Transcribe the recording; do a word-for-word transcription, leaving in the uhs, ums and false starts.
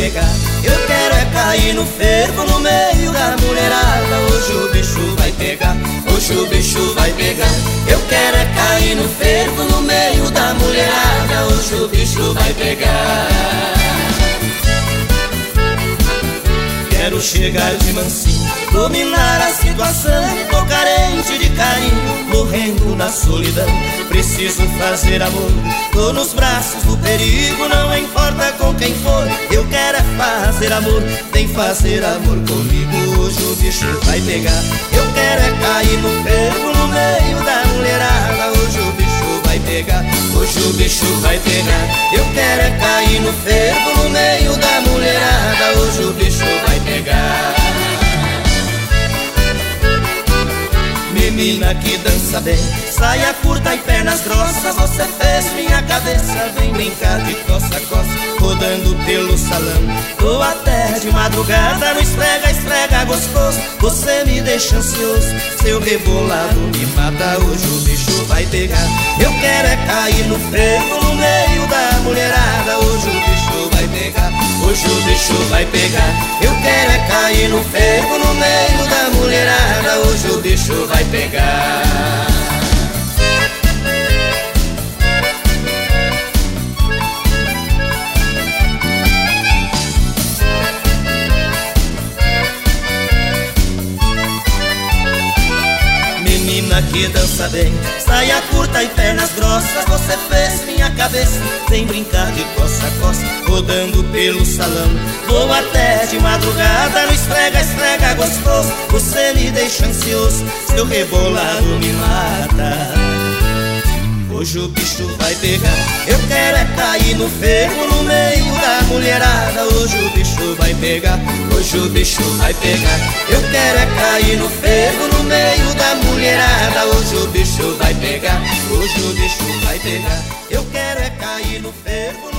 pegar. Eu quero é cair no fervo no meio da mulherada. Hoje o bicho vai pegar, hoje o bicho vai pegar. Eu quero é cair no fervo no meio da mulherada. Hoje o bicho vai pegar. Quero chegar de mansinho, dominar a situação. Tô carente de carinho, morrendo na solidão. Preciso fazer amor, tô nos braços do perigo. Não importa com quem for, eu quero é fazer amor. Vem fazer amor comigo, hoje o bicho vai pegar. Eu quero é cair no fervo no meio da mulherada. Hoje o bicho vai pegar, hoje o bicho vai pegar. Eu quero é cair no fervo no meio da mulherada. Hoje o bicho vai pegar. Menina que dança bem, saia curta e pernas grossas. Você fez minha cabeça, vem brincar de costa a costa, rodando pelo salão. Tô até de madrugada no esfrega, esfrega gostoso. Você me deixa ansioso, seu rebolado me mata. Hoje o bicho vai pegar. Eu quero é cair no fervo no meio da mulherada. Hoje o bicho vai pegar, hoje o bicho vai pegar. Eu quero é cair no fervo no meio da mulherada. Hoje o bicho vai pegar. Menina que dança bem, saia curta e pernas grossas. Você fez minha cabeça, vem brincar de costa a costa, rodando pelo salão. Vou até de madrugada no esfrega, esfrega gostoso. Você me deixa ansioso, seu rebolado me mata. Hoje o bicho vai pegar. Eu quero é cair no fervo no meio da mulherada. Hoje o bicho vai pegar, hoje o bicho vai pegar. Eu quero é cair no fervo no meio da mulherada. Hoje o bicho vai pegar, hoje o bicho vai pegar. Eu quero é cair no fervo no